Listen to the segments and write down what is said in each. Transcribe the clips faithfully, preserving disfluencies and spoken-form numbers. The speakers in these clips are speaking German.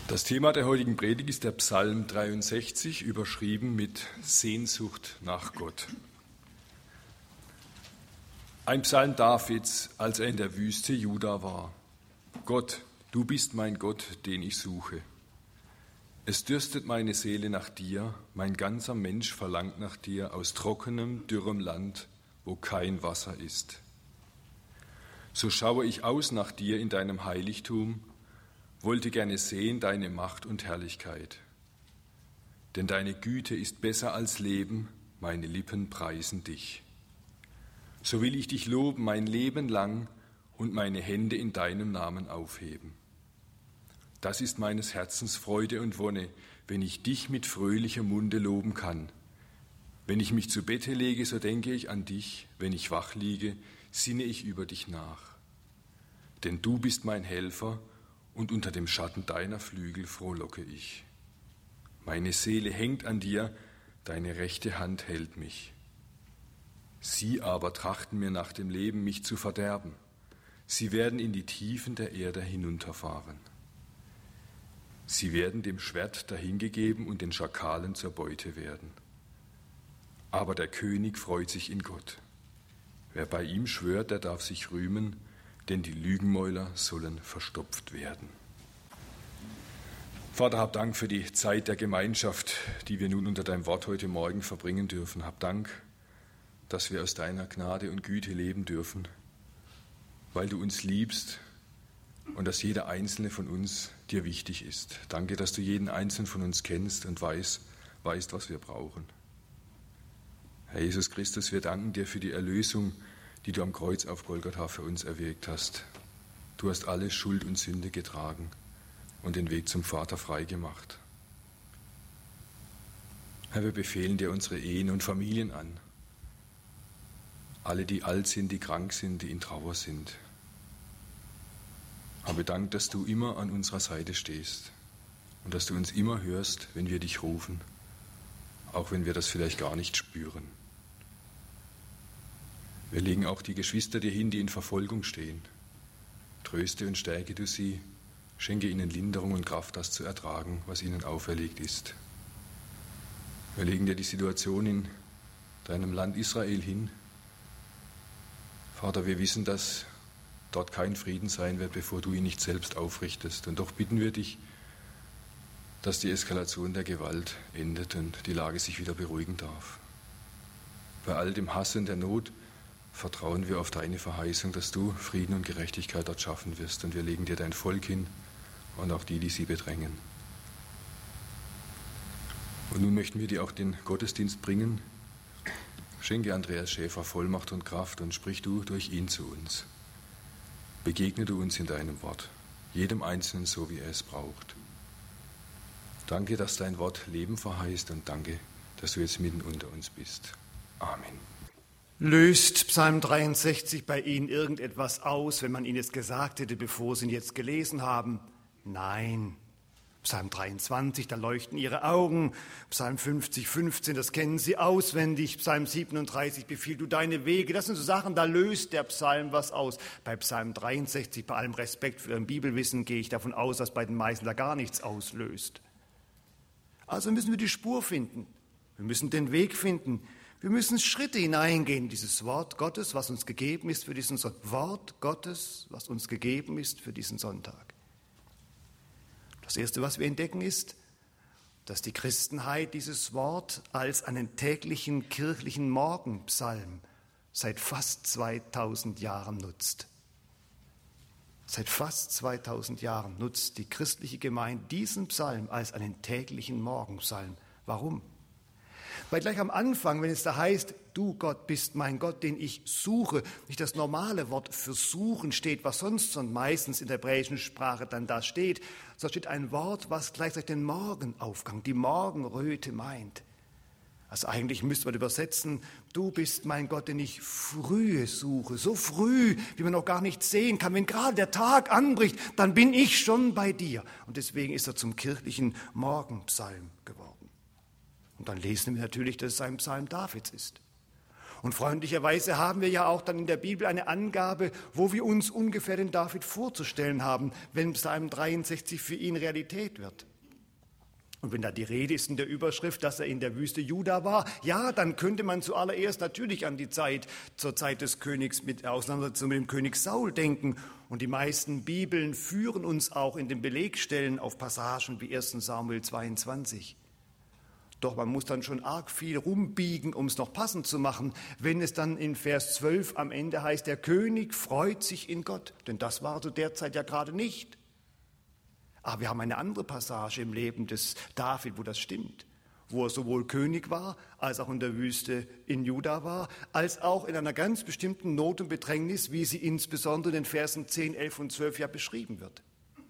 Das Thema der heutigen Predigt ist der Psalm dreiundsechzig, überschrieben mit Sehnsucht nach Gott. Ein Psalm Davids, als er in der Wüste Juda war. Gott, du bist mein Gott, den ich suche. Es dürstet meine Seele nach dir, mein ganzer Mensch verlangt nach dir aus trockenem, dürrem Land, wo kein Wasser ist. So schaue ich aus nach dir in deinem Heiligtum, wollte gerne sehen deine Macht und Herrlichkeit. Denn deine Güte ist besser als Leben, meine Lippen preisen dich. So will ich dich loben mein Leben lang und meine Hände in deinem Namen aufheben. Das ist meines Herzens Freude und Wonne, wenn ich dich mit fröhlichem Munde loben kann. Wenn ich mich zu Bette lege, so denke ich an dich, wenn ich wach liege, sinne ich über dich nach. Denn du bist mein Helfer, und unter dem Schatten deiner Flügel frohlocke ich. Meine Seele hängt an dir, deine rechte Hand hält mich. Sie aber trachten mir nach dem Leben, mich zu verderben. Sie werden in die Tiefen der Erde hinunterfahren. Sie werden dem Schwert dahingegeben und den Schakalen zur Beute werden. Aber der König freut sich in Gott. Wer bei ihm schwört, der darf sich rühmen, denn die Lügenmäuler sollen verstopft werden. Vater, hab Dank für die Zeit der Gemeinschaft, die wir nun unter deinem Wort heute Morgen verbringen dürfen. Hab Dank, dass wir aus deiner Gnade und Güte leben dürfen, weil du uns liebst und dass jeder Einzelne von uns dir wichtig ist. Danke, dass du jeden Einzelnen von uns kennst und weißt, weißt, was wir brauchen. Herr Jesus Christus, wir danken dir für die Erlösung, die du am Kreuz auf Golgatha für uns erwirkt hast. Du hast alle Schuld und Sünde getragen und den Weg zum Vater frei gemacht. Herr, wir befehlen dir unsere Ehen und Familien an. Alle, die alt sind, die krank sind, die in Trauer sind. Habe Dank, dass du immer an unserer Seite stehst und dass du uns immer hörst, wenn wir dich rufen, auch wenn wir das vielleicht gar nicht spüren. Wir legen auch die Geschwister dir hin, die in Verfolgung stehen. Tröste und stärke du sie, schenke ihnen Linderung und Kraft, das zu ertragen, was ihnen auferlegt ist. Wir legen dir die Situation in deinem Land Israel hin. Vater, wir wissen, dass dort kein Frieden sein wird, bevor du ihn nicht selbst aufrichtest. Und doch bitten wir dich, dass die Eskalation der Gewalt endet und die Lage sich wieder beruhigen darf. Bei all dem Hass und der Not vertrauen wir auf deine Verheißung, dass du Frieden und Gerechtigkeit dort schaffen wirst. Und wir legen dir dein Volk hin und auch die, die sie bedrängen. Und nun möchten wir dir auch den Gottesdienst bringen. Schenke Andreas Schäfer Vollmacht und Kraft und sprich du durch ihn zu uns. Begegne du uns in deinem Wort, jedem Einzelnen so, wie er es braucht. Danke, dass dein Wort Leben verheißt und danke, dass du jetzt mitten unter uns bist. Amen. Löst Psalm dreiundsechzig bei Ihnen irgendetwas aus, wenn man Ihnen es gesagt hätte, bevor Sie ihn jetzt gelesen haben? Nein. Psalm dreiundzwanzig, da leuchten Ihre Augen. Psalm fünfzig, fünfzehn, das kennen Sie auswendig. Psalm siebenunddreißig, befiehl du deine Wege. Das sind so Sachen, da löst der Psalm was aus. Bei Psalm dreiundsechzig, bei allem Respekt für Ihren Bibelwissen, gehe ich davon aus, dass bei den meisten da gar nichts auslöst. Also müssen wir die Spur finden. Wir müssen den Weg finden. Wir müssen Schritte hineingehen in dieses Wort Gottes, was uns gegeben ist für diesen Sonntag. Wort Gottes, was uns gegeben ist für diesen Sonntag. Das Erste, was wir entdecken, ist, dass die Christenheit dieses Wort als einen täglichen kirchlichen Morgenpsalm seit fast zweitausend Jahren nutzt. Seit fast zweitausend Jahren nutzt die christliche Gemeinde diesen Psalm als einen täglichen Morgenpsalm. Warum? Weil gleich am Anfang, wenn es da heißt, du Gott bist mein Gott, den ich suche, nicht das normale Wort für suchen steht, was sonst und meistens in der hebräischen Sprache dann da steht, sondern steht ein Wort, was gleichzeitig den Morgenaufgang, die Morgenröte meint. Also eigentlich müsste man übersetzen, du bist mein Gott, den ich frühe suche, so früh, wie man noch gar nicht sehen kann. Wenn gerade der Tag anbricht, dann bin ich schon bei dir. Und deswegen ist er zum kirchlichen Morgenpsalm geworden. Und dann lesen wir natürlich, dass es ein Psalm Davids ist. Und freundlicherweise haben wir ja auch dann in der Bibel eine Angabe, wo wir uns ungefähr den David vorzustellen haben, wenn Psalm dreiundsechzig für ihn Realität wird. Und wenn da die Rede ist in der Überschrift, dass er in der Wüste Juda war, ja, dann könnte man zuallererst natürlich an die Zeit, zur Zeit des Königs mit Auseinandersetzung mit dem König Saul denken. Und die meisten Bibeln führen uns auch in den Belegstellen auf Passagen wie erster Samuel zweiundzwanzig. Doch man muss dann schon arg viel rumbiegen, um es noch passend zu machen, wenn es dann in Vers zwölf am Ende heißt, der König freut sich in Gott. Denn das war zu der Zeit ja gerade nicht. Aber wir haben eine andere Passage im Leben des David, wo das stimmt, wo er sowohl König war, als auch in der Wüste in Juda war, als auch in einer ganz bestimmten Not und Bedrängnis, wie sie insbesondere in den Versen zehn, elf und zwölf ja beschrieben wird.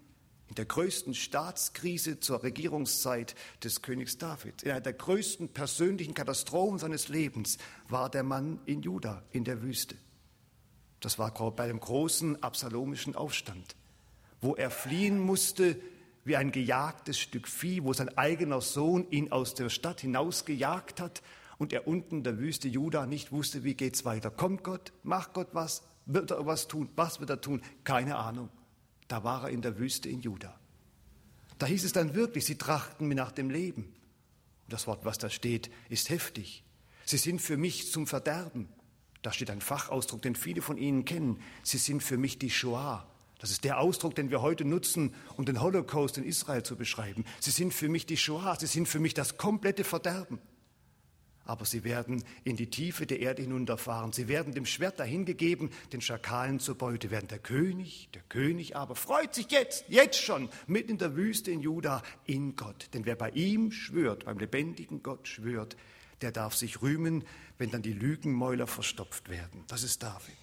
In der größten Staatskrise zur Regierungszeit des Königs David, in einer der größten persönlichen Katastrophen seines Lebens, war der Mann in Juda, in der Wüste. Das war bei dem großen absalomischen Aufstand, wo er fliehen musste wie ein gejagtes Stück Vieh, wo sein eigener Sohn ihn aus der Stadt hinausgejagt hat und er unten in der Wüste Juda nicht wusste, wie geht's weiter. Kommt Gott? Macht Gott was? Wird er was tun? Was wird er tun? Keine Ahnung. Da war er in der Wüste in Juda. Da hieß es dann wirklich, sie trachten mir nach dem Leben. Und das Wort, was da steht, ist heftig. Sie sind für mich zum Verderben. Da steht ein Fachausdruck, den viele von Ihnen kennen. Sie sind für mich die Shoah. Das ist der Ausdruck, den wir heute nutzen, um den Holocaust in Israel zu beschreiben. Sie sind für mich die Shoah, sie sind für mich das komplette Verderben. Aber sie werden in die Tiefe der Erde hinunterfahren. Sie werden dem Schwert dahingegeben, den Schakalen zur Beute werden. Der König, der König aber freut sich jetzt, jetzt schon, mitten in der Wüste in Juda, in Gott. Denn wer bei ihm schwört, beim lebendigen Gott schwört, der darf sich rühmen, wenn dann die Lügenmäuler verstopft werden. Das ist David.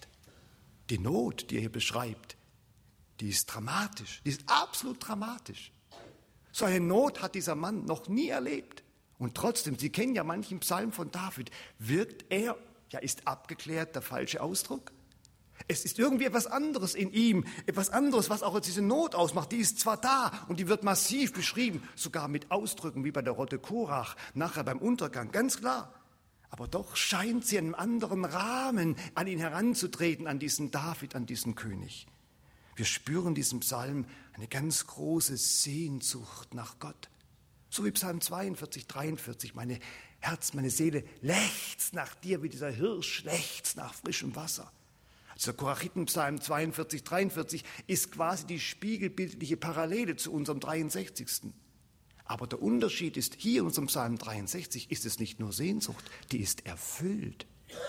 Die Not, die er hier beschreibt, die ist dramatisch, die ist absolut dramatisch. So eine Not hat dieser Mann noch nie erlebt. Und trotzdem, Sie kennen ja manchen Psalm von David, wirkt er, ja ist abgeklärt der falsche Ausdruck? Es ist irgendwie etwas anderes in ihm, etwas anderes, was auch diese Not ausmacht. Die ist zwar da und die wird massiv beschrieben, sogar mit Ausdrücken wie bei der Rotte Korach, nachher beim Untergang, ganz klar. Aber doch scheint sie in einem anderen Rahmen an ihn heranzutreten, an diesen David, an diesen König. Wir spüren in diesem Psalm eine ganz große Sehnsucht nach Gott. So wie Psalm zweiundvierzig, dreiundvierzig, meine Herz, meine Seele lechzt nach dir, wie dieser Hirsch lechzt nach frischem Wasser. Also der Korachitenpsalm zweiundvierzig, dreiundvierzig ist quasi die spiegelbildliche Parallele zu unserem dreiundsechzigsten. Aber der Unterschied ist, hier in unserem Psalm dreiundsechzig ist es nicht nur Sehnsucht, die ist erfüllt.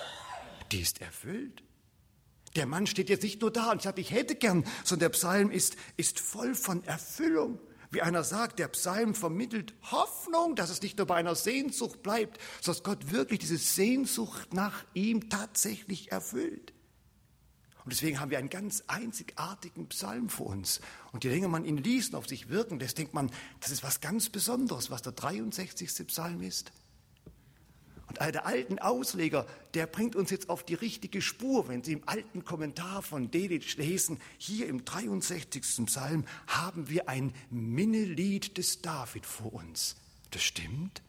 Die ist erfüllt. Der Mann steht jetzt nicht nur da und sagt, ich hätte gern, sondern der Psalm ist, ist voll von Erfüllung. Wie einer sagt, der Psalm vermittelt Hoffnung, dass es nicht nur bei einer Sehnsucht bleibt, sondern dass Gott wirklich diese Sehnsucht nach ihm tatsächlich erfüllt. Und deswegen haben wir einen ganz einzigartigen Psalm vor uns. Und je länger man ihn liest und auf sich wirken lässt, denkt man, das ist was ganz Besonderes, was der dreiundsechzigste Psalm ist. Und einer der alten Ausleger, der bringt uns jetzt auf die richtige Spur, wenn Sie im alten Kommentar von Delitzsch lesen, hier im dreiundsechzigsten Psalm haben wir ein Minnelied des David vor uns. Das stimmt?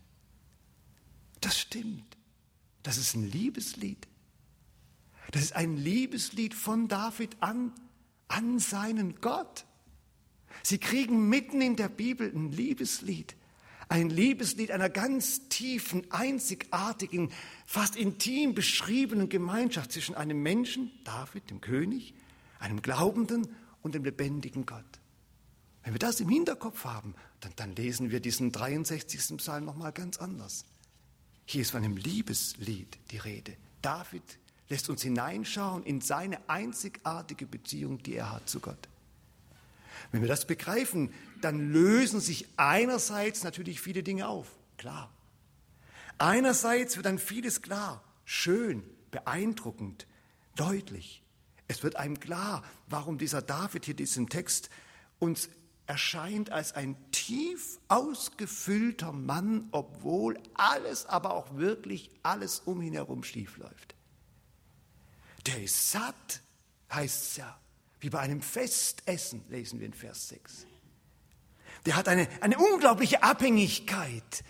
Das stimmt. Das ist ein Liebeslied. Das ist ein Liebeslied von David an, an seinen Gott. Sie kriegen mitten in der Bibel ein Liebeslied. Ein Liebeslied einer ganz tiefen, einzigartigen, fast intim beschriebenen Gemeinschaft zwischen einem Menschen, David, dem König, einem Glaubenden und dem lebendigen Gott. Wenn wir das im Hinterkopf haben, dann, dann lesen wir diesen dreiundsechzigsten Psalm nochmal ganz anders. Hier ist von einem Liebeslied die Rede. David lässt uns hineinschauen in seine einzigartige Beziehung, die er hat zu Gott. Wenn wir das begreifen, dann lösen sich einerseits natürlich viele Dinge auf, klar. Einerseits wird dann vieles klar, schön, beeindruckend, deutlich. Es wird einem klar, warum dieser David hier diesen Text uns erscheint als ein tief ausgefüllter Mann, obwohl alles, aber auch wirklich alles um ihn herum schief läuft. Der ist satt, heißt es ja. Wie bei einem Festessen, lesen wir in Vers sechs. Der hat eine, eine unglaubliche Abhängigkeit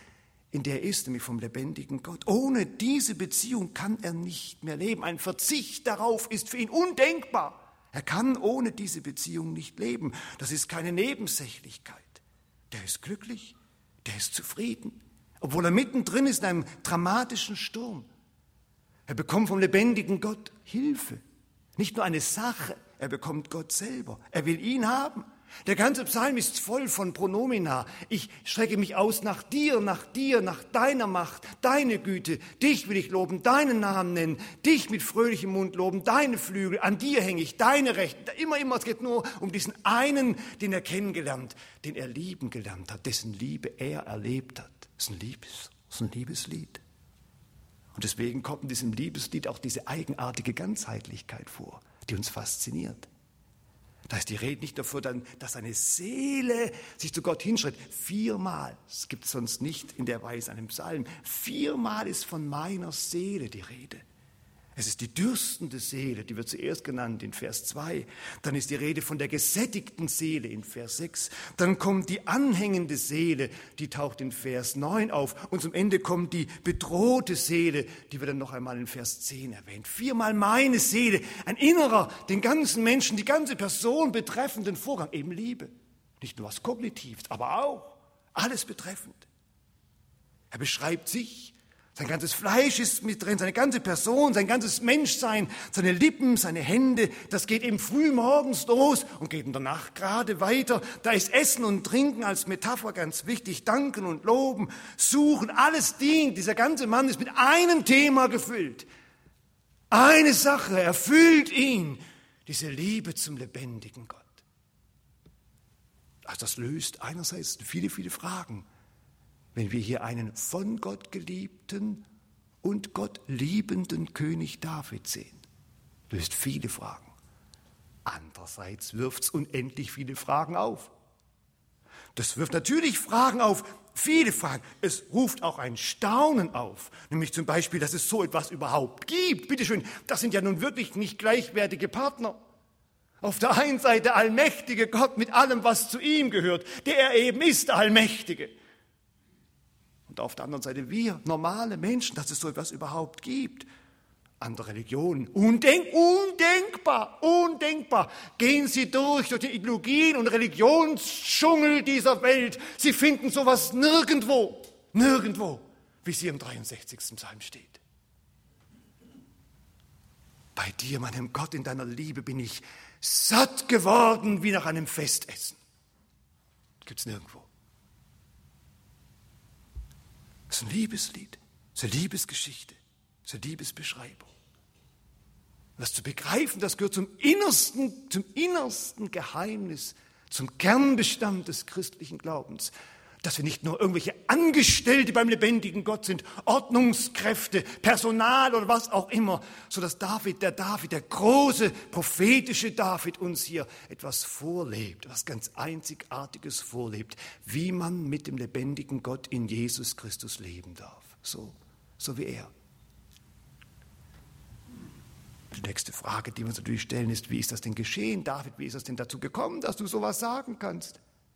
in der er ist, nämlich vom lebendigen Gott. Ohne diese Beziehung kann er nicht mehr leben. Ein Verzicht darauf ist für ihn undenkbar. Er kann ohne diese Beziehung nicht leben. Das ist keine Nebensächlichkeit. Der ist glücklich, der ist zufrieden, obwohl er mittendrin ist in einem dramatischen Sturm. Er bekommt vom lebendigen Gott Hilfe. Nicht nur eine Sache, er bekommt Gott selber. Er will ihn haben. Der ganze Psalm ist voll von Pronomina. Ich strecke mich aus nach dir, nach dir, nach deiner Macht, deine Güte. Dich will ich loben, deinen Namen nennen, dich mit fröhlichem Mund loben, deine Flügel, an dir hänge ich, deine Rechte. Immer, immer, es geht nur um diesen einen, den er kennengelernt, den er lieben gelernt hat, dessen Liebe er erlebt hat. Das ist ein Liebes, das ist ein Liebeslied. Und deswegen kommt in diesem Liebeslied auch diese eigenartige Ganzheitlichkeit vor, die uns fasziniert. Da ist die Rede nicht davon, dass eine Seele sich zu Gott hinschreibt. Viermal, das gibt es sonst nicht in der Weise einem Psalm, viermal ist von meiner Seele die Rede. Es ist die dürstende Seele, die wird zuerst genannt in Vers zwei. Dann ist die Rede von der gesättigten Seele in Vers sechs. Dann kommt die anhängende Seele, die taucht in Vers neun auf. Und zum Ende kommt die bedrohte Seele, die wird dann noch einmal in Vers zehn erwähnt. Viermal meine Seele, ein innerer, den ganzen Menschen, die ganze Person betreffenden Vorgang, eben Liebe. Nicht nur was Kognitives, aber auch alles betreffend. Er beschreibt sich. Sein ganzes Fleisch ist mit drin, seine ganze Person, sein ganzes Menschsein, seine Lippen, seine Hände. Das geht eben früh morgens los und geht in der Nacht gerade weiter. Da ist Essen und Trinken als Metapher ganz wichtig. Danken und Loben, Suchen, alles dient. Dieser ganze Mann ist mit einem Thema gefüllt. Eine Sache erfüllt ihn, diese Liebe zum lebendigen Gott. Also das löst einerseits viele, viele Fragen. Wenn wir hier einen von Gott geliebten und Gott liebenden König David sehen, löst viele Fragen. Andererseits wirft es unendlich viele Fragen auf. Das wirft natürlich Fragen auf, viele Fragen. Es ruft auch ein Staunen auf, nämlich zum Beispiel, dass es so etwas überhaupt gibt. Bitte schön, das sind ja nun wirklich nicht gleichwertige Partner. Auf der einen Seite der allmächtige Gott mit allem, was zu ihm gehört, der er eben ist, der Allmächtige. Und auf der anderen Seite wir, normale Menschen, dass es so etwas überhaupt gibt. Andere Religionen, undenk, undenkbar, undenkbar. Gehen Sie durch, durch die Ideologien und Religionsdschungel dieser Welt. Sie finden sowas nirgendwo, nirgendwo, wie es hier im dreiundsechzigsten Psalm steht. Bei dir, meinem Gott, in deiner Liebe bin ich satt geworden wie nach einem Festessen. Gibt es nirgendwo. Das ist ein Liebeslied, das ist eine Liebesgeschichte, das ist eine Liebesbeschreibung. Das zu begreifen, das gehört zum innersten, zum innersten Geheimnis, zum Kernbestand des christlichen Glaubens, dass wir nicht nur irgendwelche Angestellte beim lebendigen Gott sind, Ordnungskräfte, Personal oder was auch immer, sodass David, der David, der große prophetische David uns hier etwas vorlebt, etwas ganz Einzigartiges vorlebt, wie man mit dem lebendigen Gott in Jesus Christus leben darf, so, so wie er. Die nächste Frage, die wir uns natürlich stellen, ist, wie ist das denn geschehen, David, wie ist das denn dazu gekommen, dass du sowas sagen kannst?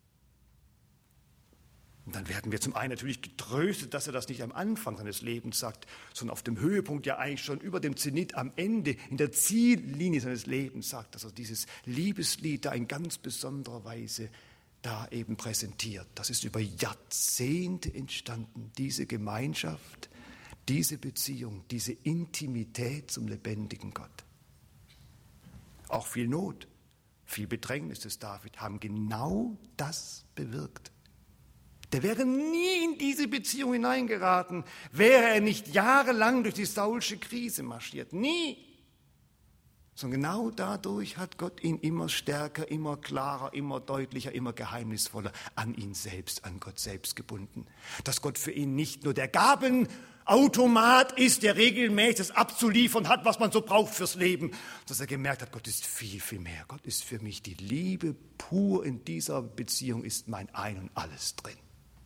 Und dann werden wir zum einen natürlich getröstet, dass er das nicht am Anfang seines Lebens sagt, sondern auf dem Höhepunkt, ja eigentlich schon über dem Zenit am Ende, in der Ziellinie seines Lebens sagt, dass er dieses Liebeslied da in ganz besonderer Weise da eben präsentiert. Das ist über Jahrzehnte entstanden, diese Gemeinschaft, diese Beziehung, diese Intimität zum lebendigen Gott. Auch viel Not, viel Bedrängnis des David haben genau das bewirkt. Der wäre nie in diese Beziehung hineingeraten, wäre er nicht jahrelang durch die saulsche Krise marschiert. Nie. Sondern genau dadurch hat Gott ihn immer stärker, immer klarer, immer deutlicher, immer geheimnisvoller an ihn selbst, an Gott selbst gebunden. Dass Gott für ihn nicht nur der Gabenautomat ist, der regelmäßig das abzuliefern hat, was man so braucht fürs Leben, dass er gemerkt hat, Gott ist viel, viel mehr. Gott ist für mich die Liebe pur. In dieser Beziehung ist mein Ein und Alles drin.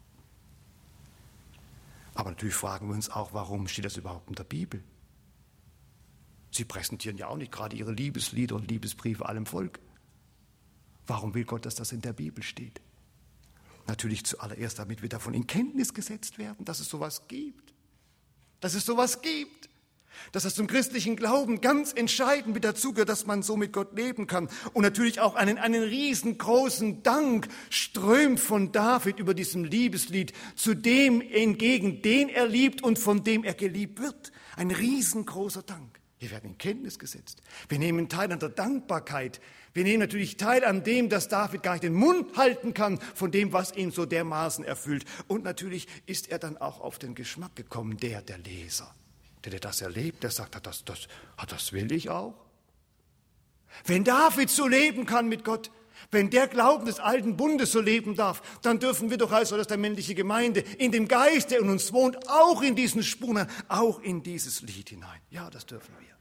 Aber natürlich fragen wir uns auch, warum steht das überhaupt in der Bibel? Sie präsentieren ja auch nicht gerade ihre Liebeslieder und Liebesbriefe allem Volk. Warum will Gott, dass das in der Bibel steht? Natürlich zuallererst, damit wir davon in Kenntnis gesetzt werden, dass es sowas gibt. Dass es sowas gibt. Dass es zum christlichen Glauben ganz entscheidend mit dazugehört, dass man so mit Gott leben kann. Und natürlich auch einen, einen riesengroßen Dank strömt von David über diesem Liebeslied zu dem entgegen, den er liebt und von dem er geliebt wird. Ein riesengroßer Dank. Wir werden in Kenntnis gesetzt. Wir nehmen teil an der Dankbarkeit. Wir nehmen natürlich teil an dem, dass David gar nicht den Mund halten kann von dem, was ihn so dermaßen erfüllt. Und natürlich ist er dann auch auf den Geschmack gekommen, der, der Leser. Der, der das erlebt, der sagt, das, das, das will ich auch. Wenn David so leben kann mit Gott, wenn der Glauben des alten Bundes so leben darf, dann dürfen wir doch als der männliche Gemeinde in dem Geist, der in uns wohnt, auch in diesen Spuren, auch in dieses Lied hinein. Ja, das dürfen wir.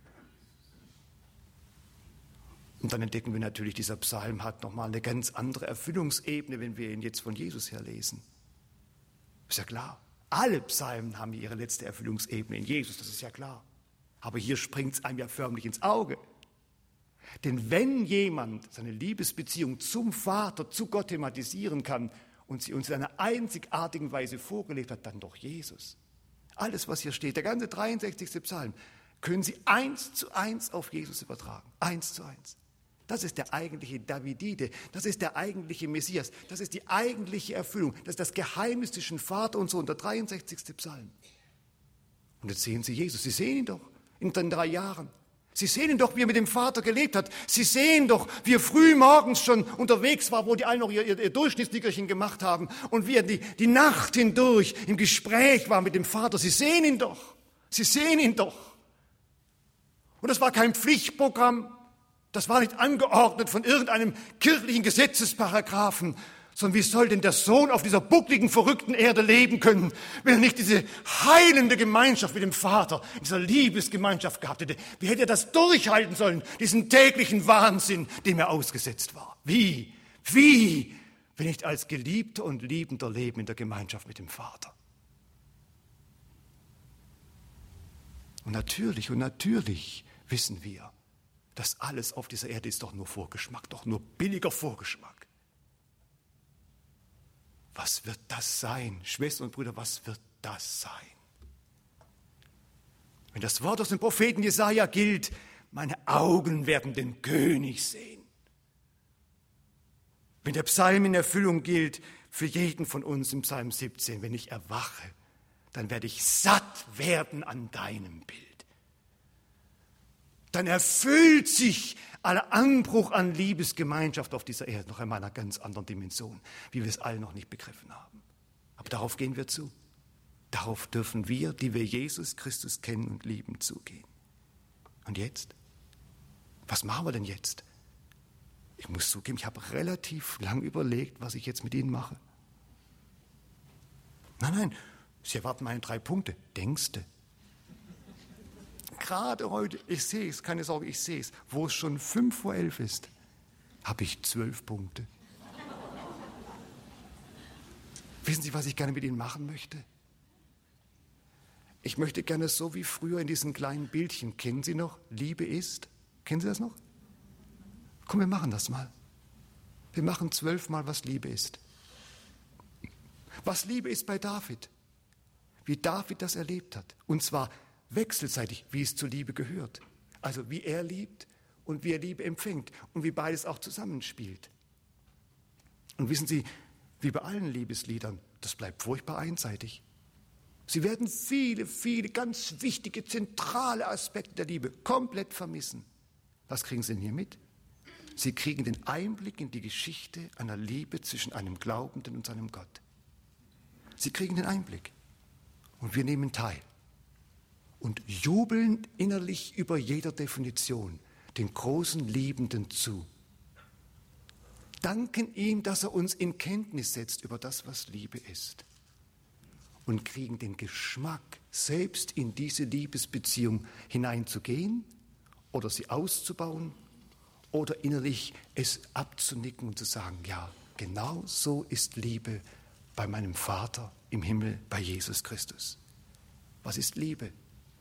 Und dann entdecken wir natürlich, dieser Psalm hat nochmal eine ganz andere Erfüllungsebene, wenn wir ihn jetzt von Jesus her lesen. Ist ja klar. Alle Psalmen haben ihre letzte Erfüllungsebene in Jesus, das ist ja klar. Aber hier springt es einem ja förmlich ins Auge. Denn wenn jemand seine Liebesbeziehung zum Vater, zu Gott thematisieren kann und sie uns in einer einzigartigen Weise vorgelebt hat, dann doch Jesus. Alles, was hier steht, der ganze dreiundsechzigste Psalm, können Sie eins zu eins auf Jesus übertragen. Eins zu eins. Das ist der eigentliche Davidide, das ist der eigentliche Messias, das ist die eigentliche Erfüllung, das ist das Geheimnis zwischen Vater und Sohn, der dreiundsechzigste Psalm. Und jetzt sehen Sie Jesus, Sie sehen ihn doch in den drei Jahren. Sie sehen ihn doch, wie er mit dem Vater gelebt hat. Sie sehen doch, wie er früh morgens schon unterwegs war, wo die einen noch ihr, ihr, ihr Durchschnittsnickerchen gemacht haben und wie er die, die Nacht hindurch im Gespräch war mit dem Vater. Sie sehen ihn doch, Sie sehen ihn doch. Und das war kein Pflichtprogramm. Das war nicht angeordnet von irgendeinem kirchlichen Gesetzesparagraphen, sondern wie soll denn der Sohn auf dieser buckligen, verrückten Erde leben können, wenn er nicht diese heilende Gemeinschaft mit dem Vater, dieser Liebesgemeinschaft gehabt hätte? Wie hätte er das durchhalten sollen, diesen täglichen Wahnsinn, dem er ausgesetzt war? Wie, wie, wenn nicht als Geliebter und Liebender leben in der Gemeinschaft mit dem Vater? Und natürlich, und natürlich wissen wir, das alles auf dieser Erde ist doch nur Vorgeschmack, doch nur billiger Vorgeschmack. Was wird das sein? Schwestern und Brüder, was wird das sein? Wenn das Wort aus dem Propheten Jesaja gilt, meine Augen werden den König sehen. Wenn der Psalm in Erfüllung gilt, für jeden von uns im Psalm siebzehn, wenn ich erwache, dann werde ich satt werden an deinem Bild. Dann erfüllt sich aller Anbruch an Liebesgemeinschaft auf dieser Erde noch einmal in einer ganz anderen Dimension, wie wir es alle noch nicht begriffen haben. Aber darauf gehen wir zu. Darauf dürfen wir, die wir Jesus Christus kennen und lieben, zugehen. Und jetzt? Was machen wir denn jetzt? Ich muss zugeben, ich habe relativ lang überlegt, was ich jetzt mit Ihnen mache. Nein, nein, Sie erwarten meine drei Punkte. Denkste. Gerade heute, ich sehe es, keine Sorge, ich sehe es, wo es schon fünf vor elf ist, habe ich zwölf Punkte. Wissen Sie, was ich gerne mit Ihnen machen möchte? Ich möchte gerne so wie früher in diesen kleinen Bildchen, kennen Sie noch, Liebe ist? Kennen Sie das noch? Komm, wir machen das mal. Wir machen zwölfmal, was Liebe ist. Was Liebe ist bei David, wie David das erlebt hat, und zwar wechselseitig, wie es zur Liebe gehört. Also wie er liebt und wie er Liebe empfängt und wie beides auch zusammenspielt. Und wissen Sie, wie bei allen Liebesliedern, das bleibt furchtbar einseitig. Sie werden viele, viele ganz wichtige, zentrale Aspekte der Liebe komplett vermissen. Was kriegen Sie denn hier mit? Sie kriegen den Einblick in die Geschichte einer Liebe zwischen einem Glaubenden und seinem Gott. Sie kriegen den Einblick und wir nehmen teil. Und jubeln innerlich über jeder Definition den großen Liebenden zu. Danken ihm, dass er uns in Kenntnis setzt über das, was Liebe ist. Und kriegen den Geschmack, selbst in diese Liebesbeziehung hineinzugehen oder sie auszubauen oder innerlich es abzunicken und zu sagen, ja, genau so ist Liebe bei meinem Vater im Himmel, bei Jesus Christus. Was ist Liebe?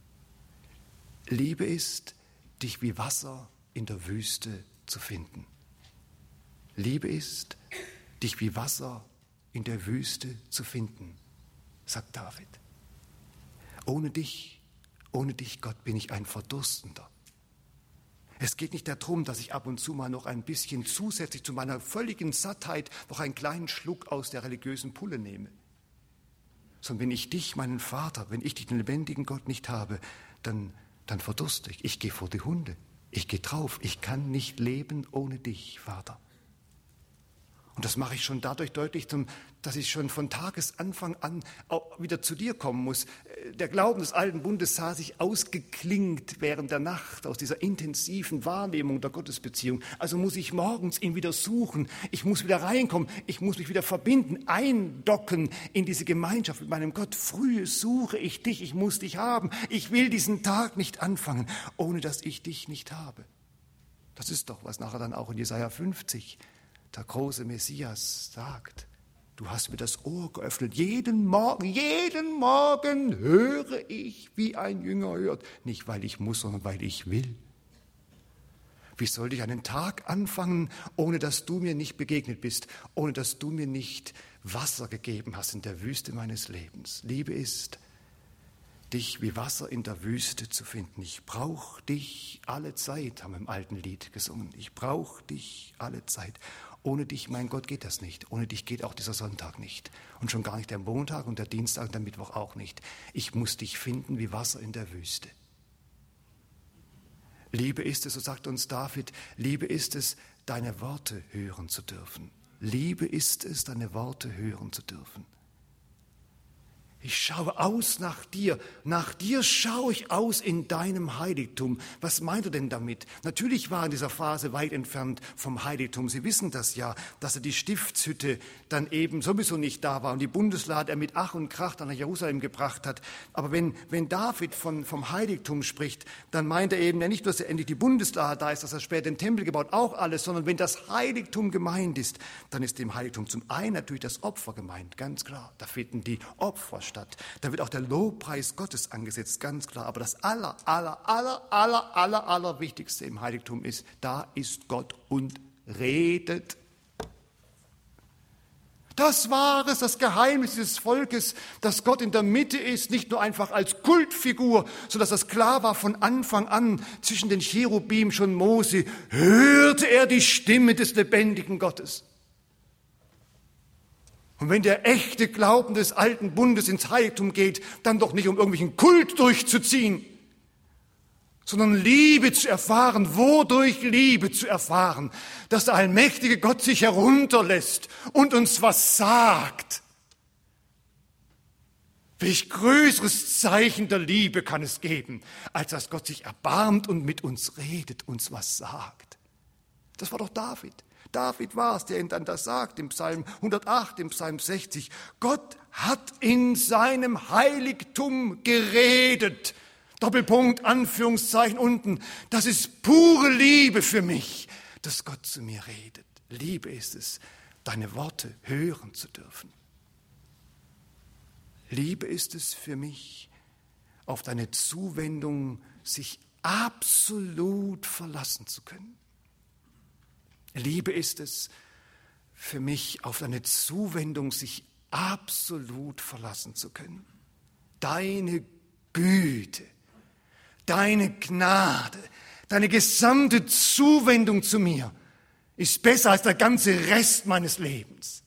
Liebe ist, dich wie Wasser in der Wüste zu finden. Liebe ist, dich wie Wasser in der Wüste zu finden, sagt David. Ohne dich, ohne dich, Gott, bin ich ein Verdurstender. Es geht nicht darum, dass ich ab und zu mal noch ein bisschen zusätzlich zu meiner völligen Sattheit noch einen kleinen Schluck aus der religiösen Pulle nehme. Sondern wenn ich dich, meinen Vater, wenn ich dich, den lebendigen Gott, nicht habe, dann, dann verdurste ich. Ich gehe vor die Hunde. Ich gehe drauf. Ich kann nicht leben ohne dich, Vater. Und das mache ich schon dadurch deutlich, dass ich schon von Tagesanfang an auch wieder zu dir kommen muss. Der Glauben des alten Bundes sah sich ausgeklingt während der Nacht aus dieser intensiven Wahrnehmung der Gottesbeziehung. Also muss ich morgens ihn wieder suchen. Ich muss wieder reinkommen. Ich muss mich wieder verbinden, eindocken in diese Gemeinschaft mit meinem Gott. Früh suche ich dich. Ich muss dich haben. Ich will diesen Tag nicht anfangen, ohne dass ich dich nicht habe. Das ist doch, was nachher dann auch in Jesaja fünfzig der große Messias sagt. Du hast mir das Ohr geöffnet. Jeden Morgen, jeden Morgen höre ich, wie ein Jünger hört. Nicht, weil ich muss, sondern weil ich will. Wie sollte ich einen Tag anfangen, ohne dass du mir nicht begegnet bist, ohne dass du mir nicht Wasser gegeben hast in der Wüste meines Lebens? Liebe ist, dich wie Wasser in der Wüste zu finden. Ich brauche dich alle Zeit, haben wir im alten Lied gesungen. Ich brauche dich alle Zeit. Ohne dich, mein Gott, geht das nicht. Ohne dich geht auch dieser Sonntag nicht. Und schon gar nicht der Montag und der Dienstag und der Mittwoch auch nicht. Ich muss dich finden wie Wasser in der Wüste. Liebe ist es, so sagt uns David, Liebe ist es, deine Worte hören zu dürfen. Liebe ist es, deine Worte hören zu dürfen. Ich schaue aus nach dir. Nach dir schaue ich aus in deinem Heiligtum. Was meint er denn damit? Natürlich war er in dieser Phase weit entfernt vom Heiligtum. Sie wissen das ja, dass er die Stiftshütte dann eben sowieso nicht da war und die Bundeslade er mit Ach und Krach dann nach Jerusalem gebracht hat. Aber wenn, wenn David von, vom Heiligtum spricht, dann meint er eben ja nicht, dass er endlich die Bundeslade da ist, dass er später den Tempel gebaut, auch alles, sondern wenn das Heiligtum gemeint ist, dann ist dem Heiligtum zum einen natürlich das Opfer gemeint, ganz klar. Da finden die Opfer statt. Da wird auch der Lobpreis Gottes angesetzt, ganz klar. Aber das aller, aller, aller, aller, aller, aller Wichtigste im Heiligtum ist, da ist Gott und redet. Das war es, das Geheimnis des Volkes, dass Gott in der Mitte ist, nicht nur einfach als Kultfigur, sodass das klar war von Anfang an zwischen den Cherubim schon Mose, hörte er die Stimme des lebendigen Gottes. Und wenn der echte Glauben des alten Bundes ins Heiligtum geht, dann doch nicht um irgendwelchen Kult durchzuziehen, sondern Liebe zu erfahren. Wodurch Liebe zu erfahren? Dass der allmächtige Gott sich herunterlässt und uns was sagt. Welch größeres Zeichen der Liebe kann es geben, als dass Gott sich erbarmt und mit uns redet, uns was sagt. Das war doch David. David war es, der ihm dann das sagt, im Psalm hundertacht, im Psalm sechzig. Gott hat in seinem Heiligtum geredet. Doppelpunkt, Anführungszeichen unten. Das ist pure Liebe für mich, dass Gott zu mir redet. Liebe ist es, deine Worte hören zu dürfen. Liebe ist es für mich, auf deine Zuwendung sich absolut verlassen zu können. Liebe ist es für mich, auf deine Zuwendung sich absolut verlassen zu können. Deine Güte, deine Gnade, deine gesamte Zuwendung zu mir ist besser als der ganze Rest meines Lebens.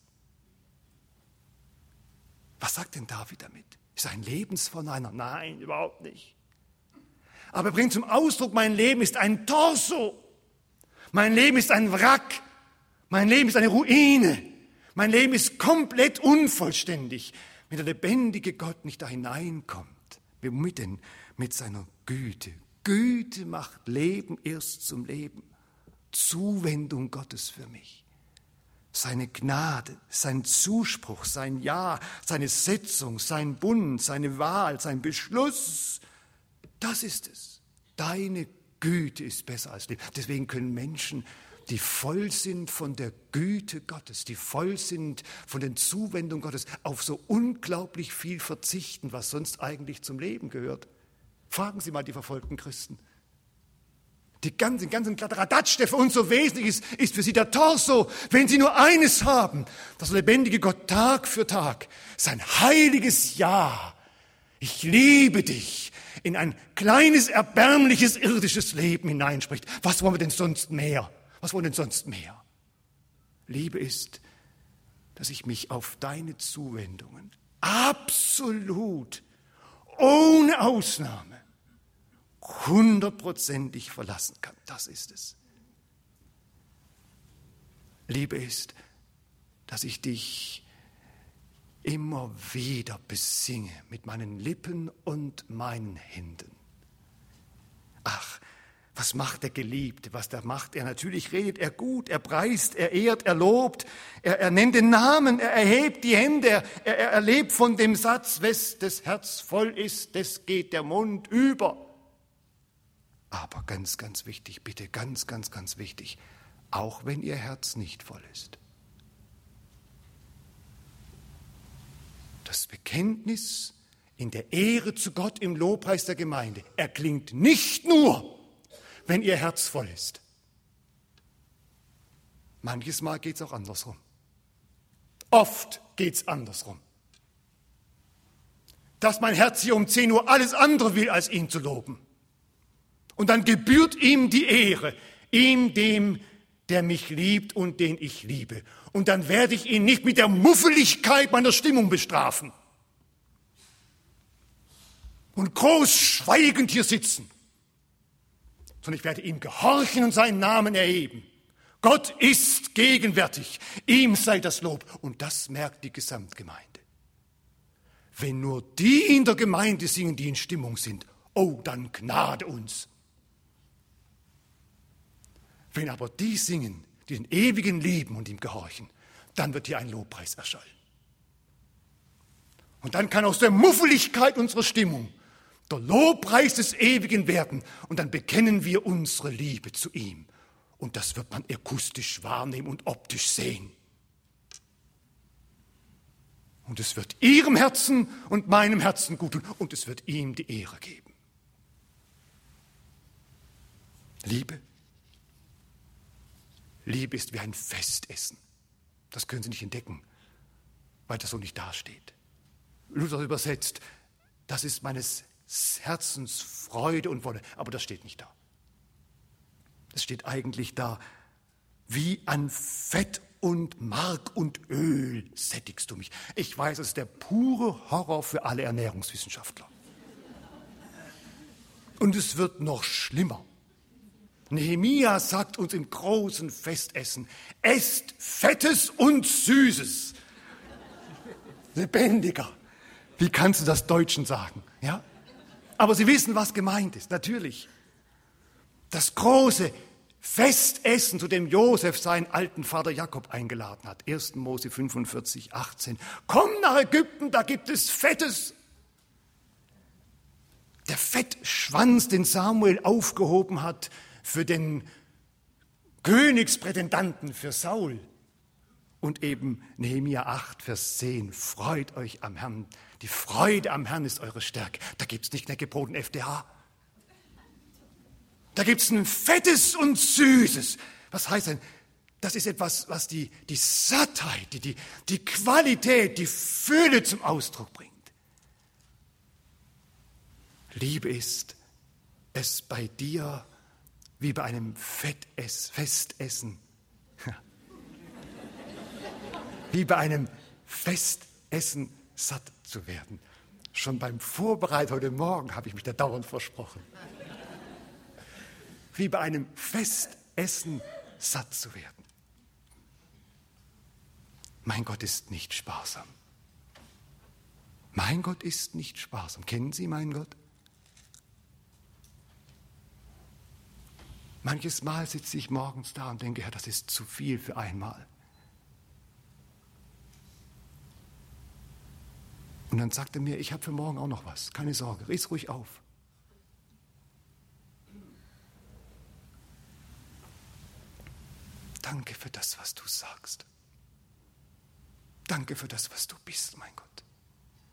Was sagt denn David damit? Ist er ein Lebensverneiner? Nein, überhaupt nicht. Aber er bringt zum Ausdruck, mein Leben ist ein Torso. Mein Leben ist ein Wrack, mein Leben ist eine Ruine, mein Leben ist komplett unvollständig, wenn der lebendige Gott nicht da hineinkommt. Womit denn? Mit seiner Güte. Güte macht Leben erst zum Leben. Zuwendung Gottes für mich. Seine Gnade, sein Zuspruch, sein Ja, seine Setzung, sein Bund, seine Wahl, sein Beschluss, das ist es. Deine Güte ist besser als Leben. Deswegen können Menschen, die voll sind von der Güte Gottes, die voll sind von den Zuwendungen Gottes, auf so unglaublich viel verzichten, was sonst eigentlich zum Leben gehört. Fragen Sie mal die verfolgten Christen. Die ganzen, ganzen Kladderadatsch, der für uns so wesentlich ist, ist für sie der Torso. Wenn sie nur eines haben, das lebendige Gott Tag für Tag, sein heiliges Ja, ich liebe dich, in ein kleines, erbärmliches, irdisches Leben hineinspricht. Was wollen wir denn sonst mehr? Was wollen wir denn sonst mehr? Liebe ist, dass ich mich auf deine Zuwendungen absolut, ohne Ausnahme, hundertprozentig verlassen kann. Das ist es. Liebe ist, dass ich dich immer wieder besinge mit meinen Lippen und meinen Händen. Ach, was macht der Geliebte? Was der macht er? Natürlich redet er gut, er preist, er ehrt, er lobt, er, er nennt den Namen, er erhebt die Hände, er, er, er lebt von dem Satz, wes des Herz voll ist, des geht der Mund über. Aber ganz, ganz wichtig, bitte, ganz, ganz, ganz wichtig, auch wenn ihr Herz nicht voll ist. Das Bekenntnis in der Ehre zu Gott im Lobpreis der Gemeinde erklingt nicht nur, wenn ihr Herz voll ist. Manches Mal geht es auch andersrum. Oft geht es andersrum. Dass mein Herz hier um zehn Uhr alles andere will, als ihn zu loben. Und dann gebührt ihm die Ehre, ihm, dem, der mich liebt und den ich liebe. Und dann werde ich ihn nicht mit der Muffeligkeit meiner Stimmung bestrafen und groß schweigend hier sitzen, sondern ich werde ihm gehorchen und seinen Namen erheben. Gott ist gegenwärtig, ihm sei das Lob. Und das merkt die Gesamtgemeinde. Wenn nur die in der Gemeinde singen, die in Stimmung sind, oh, dann Gnade uns. Wenn aber die singen, die den Ewigen lieben und ihm gehorchen, dann wird hier ein Lobpreis erschallen. Und dann kann aus der Muffeligkeit unserer Stimmung der Lobpreis des Ewigen werden. Und dann bekennen wir unsere Liebe zu ihm. Und das wird man akustisch wahrnehmen und optisch sehen. Und es wird ihrem Herzen und meinem Herzen gut tun. Und es wird ihm die Ehre geben. Liebe. Liebe ist wie ein Festessen. Das können Sie nicht entdecken, weil das so nicht dasteht. Luther übersetzt, das ist meines Herzens Freude und Wolle, aber das steht nicht da. Das steht eigentlich da, wie an Fett und Mark und Öl sättigst du mich. Ich weiß, es ist der pure Horror für alle Ernährungswissenschaftler. Und es wird noch schlimmer. Nehemia sagt uns im großen Festessen, esst Fettes und Süßes. Lebendiger. Wie kannst du das Deutschen sagen? Ja? Aber Sie wissen, was gemeint ist, natürlich. Das große Festessen, zu dem Josef seinen alten Vater Jakob eingeladen hat. erster Mose fünfundvierzig, achtzehn. Komm nach Ägypten, da gibt es Fettes. Der Fettschwanz, den Samuel aufgehoben hat für den Königsprätendanten, für Saul. Und eben Nehemia acht, Vers zehn, freut euch am Herrn. Die Freude am Herrn ist eure Stärke. Da gibt es nicht Knäckebrot und F D H. Da gibt es ein Fettes und Süßes. Was heißt denn? Das ist etwas, was die, die Sattheit, die, die, die Qualität, die Fülle zum Ausdruck bringt. Liebe ist es bei dir wie bei einem Fettess, Festessen. Wie bei einem Festessen satt zu werden. Schon beim Vorbereit heute Morgen habe ich mich da dauernd versprochen. Wie bei einem Festessen satt zu werden. Mein Gott ist nicht sparsam. Mein Gott ist nicht sparsam. Kennen Sie meinen Gott? Manches Mal sitze ich morgens da und denke, Herr, das ist zu viel für einmal. Und dann sagt er mir, ich habe für morgen auch noch was. Keine Sorge, riss ruhig auf. Danke für das, was du sagst. Danke für das, was du bist, mein Gott.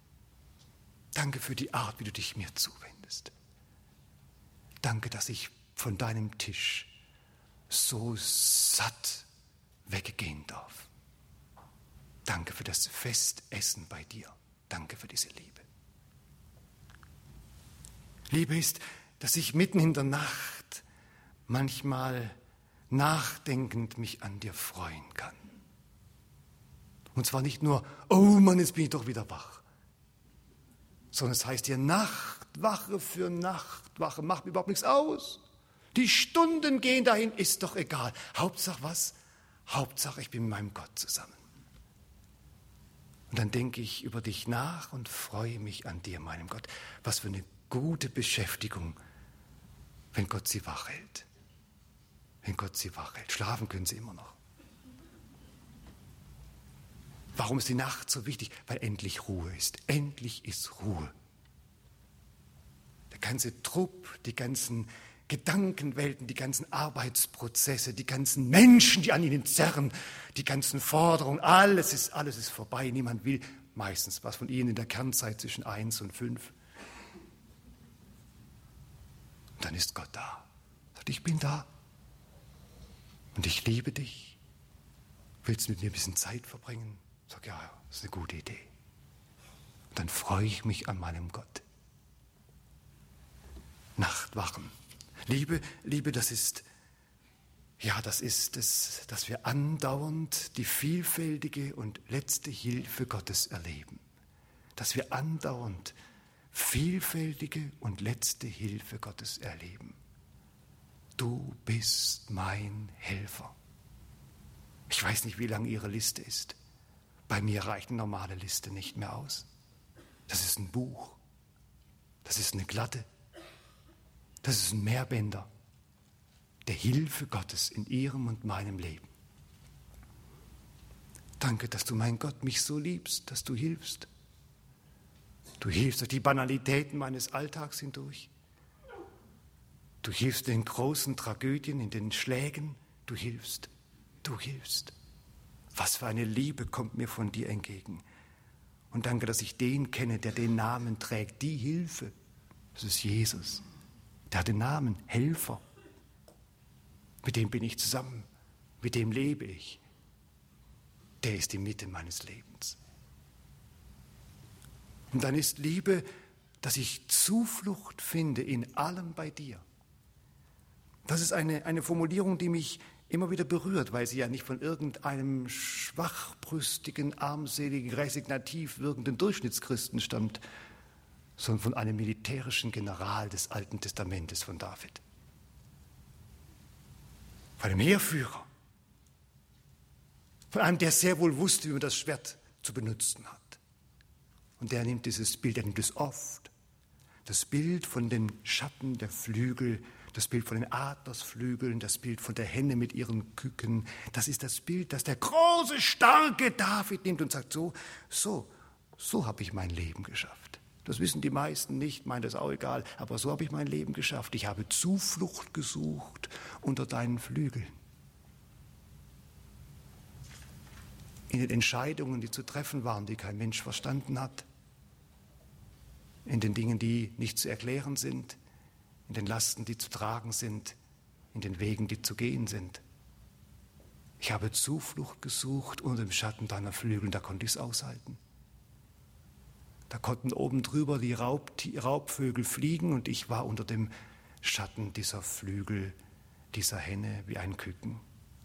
Danke für die Art, wie du dich mir zuwendest. Danke, dass ich von deinem Tisch so satt weggehen darf. Danke für das Festessen bei dir. Danke für diese Liebe. Liebe ist, dass ich mitten in der Nacht manchmal nachdenkend mich an dir freuen kann. Und zwar nicht nur, oh Mann, jetzt bin ich doch wieder wach, sondern es heißt hier Nachtwache für Nachtwache, macht mir überhaupt nichts aus. Die Stunden gehen dahin, ist doch egal. Hauptsache was? Hauptsache, ich bin mit meinem Gott zusammen. Und dann denke ich über dich nach und freue mich an dir, meinem Gott. Was für eine gute Beschäftigung, wenn Gott sie wach hält. Wenn Gott sie wach hält. Schlafen können sie immer noch. Warum ist die Nacht so wichtig? Weil endlich Ruhe ist. Endlich ist Ruhe. Der ganze Trupp, die ganzen Gedankenwelten, die ganzen Arbeitsprozesse, die ganzen Menschen, die an ihnen zerren, die ganzen Forderungen, alles ist, alles ist vorbei. Niemand will meistens was von ihnen in der Kernzeit zwischen eins und fünf. Und dann ist Gott da. Sagt, ich bin da. Und ich liebe dich. Willst du mit mir ein bisschen Zeit verbringen? Sag, ja, ja, das ist eine gute Idee. Und dann freue ich mich an meinem Gott. Nachtwachen. Liebe, Liebe, das ist, ja, das ist es, dass wir andauernd die vielfältige und letzte Hilfe Gottes erleben. Dass wir andauernd vielfältige und letzte Hilfe Gottes erleben. Du bist mein Helfer. Ich weiß nicht, wie lang Ihre Liste ist. Bei mir reicht eine normale Liste nicht mehr aus. Das ist ein Buch. Das ist eine Glatte. Das ist ein Mehrbänder der Hilfe Gottes in Ihrem und meinem Leben. Danke, dass du, mein Gott, mich so liebst, dass du hilfst. Du hilfst durch die Banalitäten meines Alltags hindurch. Du hilfst in den großen Tragödien, in den Schlägen. Du hilfst. Du hilfst. Was für eine Liebe kommt mir von dir entgegen. Und danke, dass ich den kenne, der den Namen trägt, die Hilfe. Das ist Jesus. Der hat den Namen Helfer. Mit dem bin ich zusammen. Mit dem lebe ich. Der ist die Mitte meines Lebens. Und dann ist Liebe, dass ich Zuflucht finde in allem bei dir. Das ist eine, eine Formulierung, die mich immer wieder berührt, weil sie ja nicht von irgendeinem schwachbrüstigen, armseligen, resignativ wirkenden Durchschnittschristen stammt, sondern von einem militärischen General des Alten Testamentes von David. Von einem Heerführer. Von einem, der sehr wohl wusste, wie man das Schwert zu benutzen hat. Und der nimmt dieses Bild, er nimmt es oft. Das Bild von den Schatten der Flügel, das Bild von den Adlersflügeln, das Bild von der Henne mit ihren Küken. Das ist das Bild, das der große, starke David nimmt und sagt, so, so, so habe ich mein Leben geschafft. Das wissen die meisten nicht, meint das auch egal, aber so habe ich mein Leben geschafft. Ich habe Zuflucht gesucht unter deinen Flügeln. In den Entscheidungen, die zu treffen waren, die kein Mensch verstanden hat. In den Dingen, die nicht zu erklären sind. In den Lasten, die zu tragen sind. In den Wegen, die zu gehen sind. Ich habe Zuflucht gesucht unter dem Schatten deiner Flügel, da konnte ich es aushalten. Da konnten oben drüber die Raub, Raubvögel fliegen und ich war unter dem Schatten dieser Flügel, dieser Henne wie ein Küken.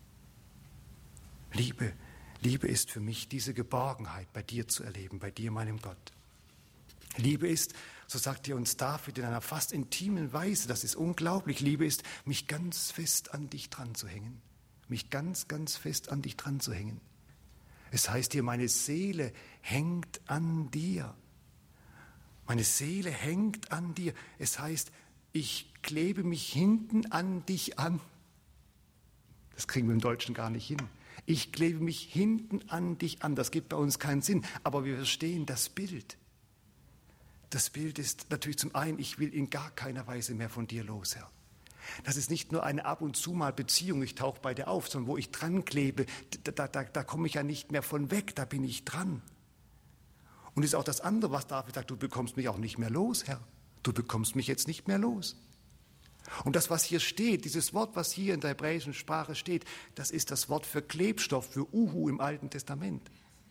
Liebe, Liebe ist für mich diese Geborgenheit bei dir zu erleben, bei dir, meinem Gott. Liebe ist, so sagt dir uns David in einer fast intimen Weise, das ist unglaublich, Liebe ist, mich ganz fest an dich dran zu hängen. Mich ganz, ganz fest an dich dran zu hängen. Es heißt hier, meine Seele hängt an dir. Meine Seele hängt an dir. Es heißt, ich klebe mich hinten an dich an. Das kriegen wir im Deutschen gar nicht hin. Ich klebe mich hinten an dich an. Das gibt bei uns keinen Sinn. Aber wir verstehen das Bild. Das Bild ist natürlich zum einen, ich will in gar keiner Weise mehr von dir los, Herr. Das ist nicht nur eine ab und zu mal Beziehung, ich tauche bei dir auf, sondern wo ich dran klebe, da, da, da komme ich ja nicht mehr von weg, da bin ich dran. Und ist auch das andere, was David sagt, du bekommst mich auch nicht mehr los, Herr. Du bekommst mich jetzt nicht mehr los. Und das, was hier steht, dieses Wort, was hier in der hebräischen Sprache steht, das ist das Wort für Klebstoff, für Uhu im Alten Testament.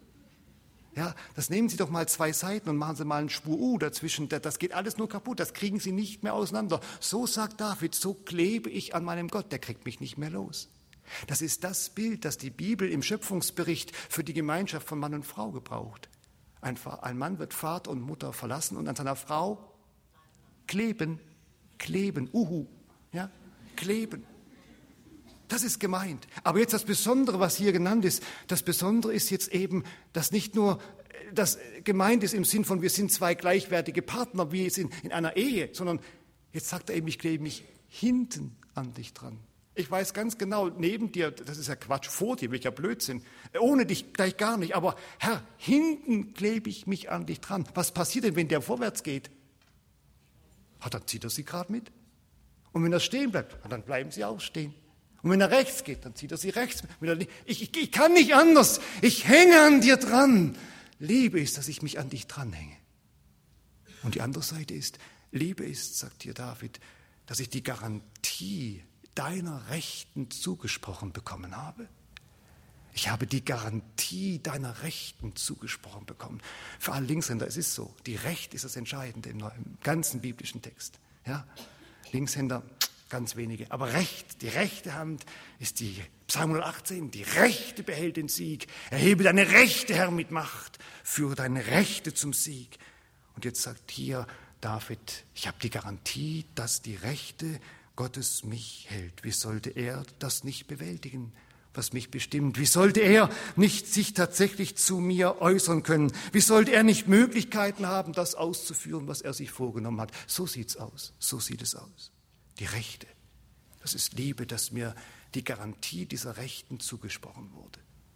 Ja, das nehmen Sie doch mal zwei Seiten und machen Sie mal einen Spur U dazwischen. Das geht alles nur kaputt, das kriegen Sie nicht mehr auseinander. So sagt David, so klebe ich an meinem Gott, der kriegt mich nicht mehr los. Das ist das Bild, das die Bibel im Schöpfungsbericht für die Gemeinschaft von Mann und Frau gebraucht. Ein, ein Mann wird Vater und Mutter verlassen und an seiner Frau kleben, kleben, Uhu, ja, kleben. Das ist gemeint. Aber jetzt das Besondere, was hier genannt ist, das Besondere ist jetzt eben, dass nicht nur das gemeint ist im Sinn von, wir sind zwei gleichwertige Partner, wie es in, in einer Ehe, sondern jetzt sagt er eben, ich klebe mich hinten an dich dran. Ich weiß ganz genau, neben dir, das ist ja Quatsch, vor dir, welcher Blödsinn, ohne dich gleich gar nicht, aber Herr, hinten klebe ich mich an dich dran. Was passiert denn, wenn der vorwärts geht? Ja, dann zieht er sie gerade mit. Und wenn er stehen bleibt, dann bleiben sie auch stehen. Und wenn er rechts geht, dann zieht er sie rechts mit. Ich, ich, ich kann nicht anders. Ich hänge an dir dran. Liebe ist, dass ich mich an dich dranhänge. Und die andere Seite ist, Liebe ist, sagt hier David, dass ich die Garantie deiner Rechten zugesprochen bekommen habe. Ich habe die Garantie deiner Rechten zugesprochen bekommen. Für alle Linkshänder, es ist so. Die Recht ist das Entscheidende im, im ganzen biblischen Text. Ja? Linkshänder, ganz wenige. Aber Recht, die rechte Hand ist die, Psalm hundertachtzehn, die Rechte behält den Sieg. Erhebe deine Rechte, Herr, mit Macht. Führe deine Rechte zum Sieg. Und jetzt sagt hier David, ich habe die Garantie, dass die Rechte Gottes mich hält. Wie sollte er das nicht bewältigen, was mich bestimmt? Wie sollte er nicht sich tatsächlich zu mir äußern können? Wie sollte er nicht Möglichkeiten haben, das auszuführen, was er sich vorgenommen hat? So sieht's aus. So sieht es aus. Die Rechte. Das ist Liebe, dass mir die Garantie dieser Rechten zugesprochen wurde.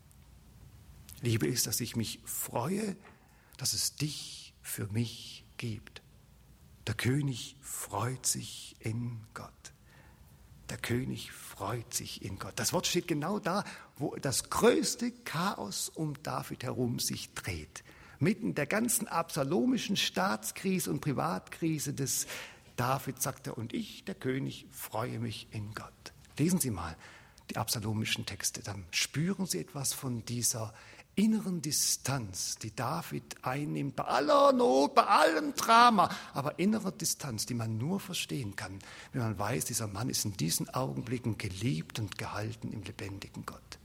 Liebe ist, dass ich mich freue, dass es dich für mich gibt. Der König freut sich in Gott. Der König freut sich in Gott. Das Wort steht genau da, wo das größte Chaos um David herum sich dreht. Mitten der ganzen absalomischen Staatskrise und Privatkrise des David sagt er, und ich, der König, freue mich in Gott. Lesen Sie mal die absalomischen Texte, dann spüren Sie etwas von dieser inneren Distanz, die David einnimmt, bei aller Not, bei allem Drama, aber innere Distanz, die man nur verstehen kann, wenn man weiß, dieser Mann ist in diesen Augenblicken geliebt und gehalten im lebendigen Gott.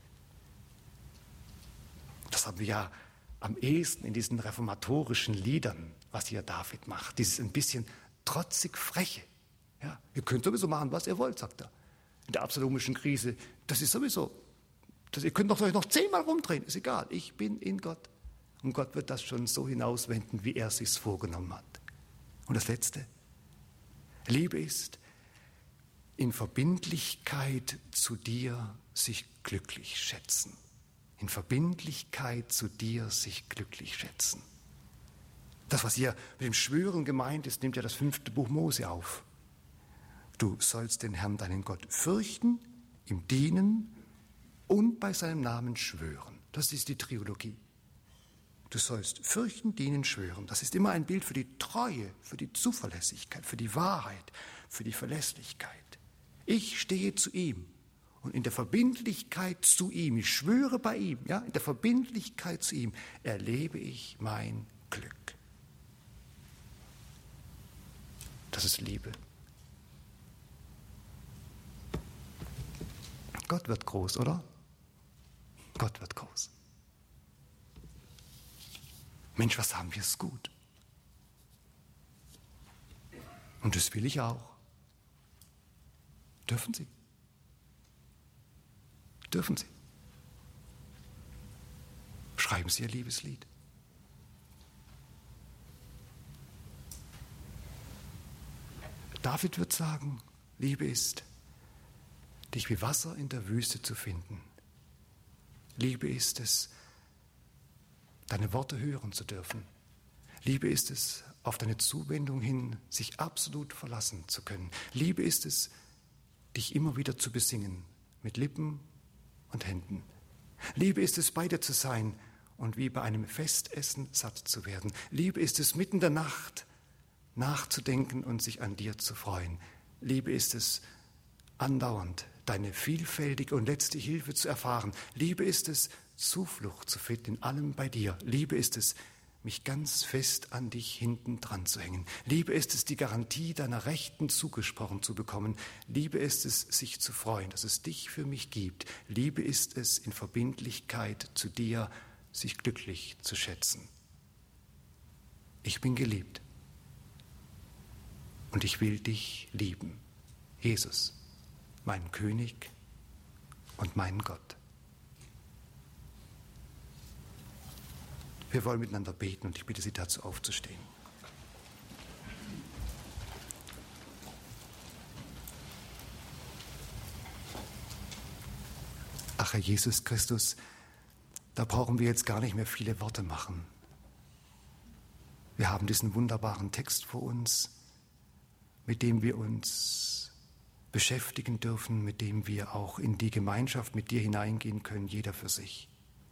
Das haben wir ja am ehesten in diesen reformatorischen Liedern, was hier David macht, dieses ein bisschen trotzig Freche. Ja, ihr könnt sowieso machen, was ihr wollt, sagt er. In der absalomischen Krise, das ist sowieso, das, ihr könnt doch euch noch zehnmal rumdrehen, ist egal, ich bin in Gott. Und Gott wird das schon so hinauswenden, wie er es sich vorgenommen hat. Und das Letzte, Liebe ist, in Verbindlichkeit zu dir sich glücklich schätzen. In Verbindlichkeit zu dir sich glücklich schätzen. Das, was hier mit dem Schwören gemeint ist, nimmt ja das fünfte Buch Mose auf. Du sollst den Herrn, deinen Gott, fürchten, ihm dienen und bei seinem Namen schwören. Das ist die Trilogie. Du sollst fürchten, dienen, schwören. Das ist immer ein Bild für die Treue, für die Zuverlässigkeit, für die Wahrheit, für die Verlässlichkeit. Ich stehe zu ihm und in der Verbindlichkeit zu ihm, ich schwöre bei ihm, ja, in der Verbindlichkeit zu ihm erlebe ich mein Glück. Das ist Liebe. Gott wird groß, oder? Gott wird groß. Mensch, was haben wir es gut? Und das will ich auch. Dürfen Sie? Dürfen Sie? Schreiben Sie Ihr Liebeslied. David wird sagen, Liebe ist, dich wie Wasser in der Wüste zu finden. Liebe ist es, deine Worte hören zu dürfen. Liebe ist es, auf deine Zuwendung hin sich absolut verlassen zu können. Liebe ist es, dich immer wieder zu besingen, mit Lippen und Händen. Liebe ist es, bei dir zu sein und wie bei einem Festessen satt zu werden. Liebe ist es, mitten in der Nacht nachzudenken und sich an dir zu freuen. Liebe ist es, andauernd deine vielfältige und letzte Hilfe zu erfahren. Liebe ist es, Zuflucht zu finden in allem bei dir. Liebe ist es, mich ganz fest an dich hinten dran zu hängen. Liebe ist es, die Garantie deiner Rechten zugesprochen zu bekommen. Liebe ist es, sich zu freuen, dass es dich für mich gibt. Liebe ist es, in Verbindlichkeit zu dir sich glücklich zu schätzen. Ich bin geliebt und ich will dich lieben. Jesus, mein König und mein Gott. Wir wollen miteinander beten und ich bitte Sie dazu aufzustehen. Ach Herr Jesus Christus, da brauchen wir jetzt gar nicht mehr viele Worte machen. Wir haben diesen wunderbaren Text vor uns, mit dem wir uns beschäftigen dürfen, mit dem wir auch in die Gemeinschaft mit dir hineingehen können, jeder für sich.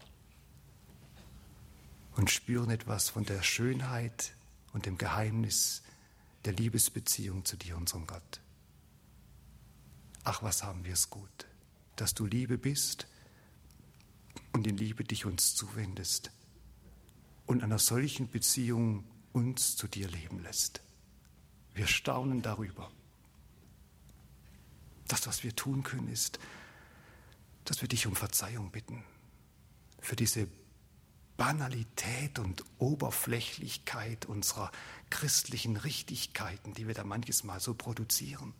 Und spüren etwas von der Schönheit und dem Geheimnis der Liebesbeziehung zu dir, unserem Gott. Ach, was haben wir es gut, dass du Liebe bist und in Liebe dich uns zuwendest und einer solchen Beziehung uns zu dir leben lässt. Wir staunen darüber. Das, was wir tun können, ist, dass wir dich um Verzeihung bitten für diese Banalität und Oberflächlichkeit unserer christlichen Richtigkeiten, die wir da manches Mal so produzieren.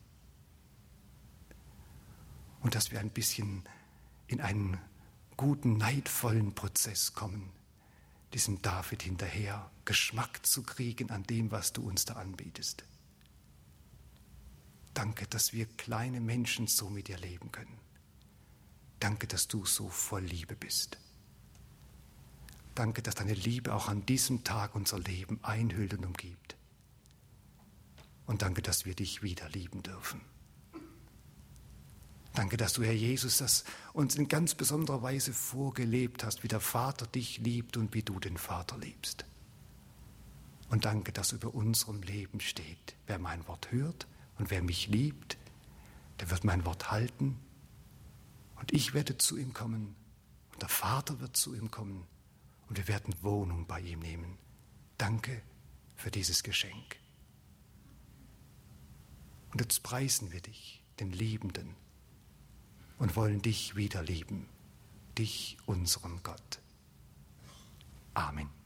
Und dass wir ein bisschen in einen guten, neidvollen Prozess kommen, diesem David hinterher Geschmack zu kriegen an dem, was du uns da anbietest. Danke, dass wir kleine Menschen so mit dir leben können. Danke, dass du so voll Liebe bist. Danke, dass deine Liebe auch an diesem Tag unser Leben einhüllt und umgibt. Und danke, dass wir dich wieder lieben dürfen. Danke, dass du, Herr Jesus, das uns in ganz besonderer Weise vorgelebt hast, wie der Vater dich liebt und wie du den Vater liebst. Und danke, dass über unserem Leben steht, wer mein Wort hört und wer mich liebt, der wird mein Wort halten und ich werde zu ihm kommen und der Vater wird zu ihm kommen und wir werden Wohnung bei ihm nehmen. Danke für dieses Geschenk. Und jetzt preisen wir dich, den Liebenden, und wollen dich wieder lieben, dich, unseren Gott. Amen.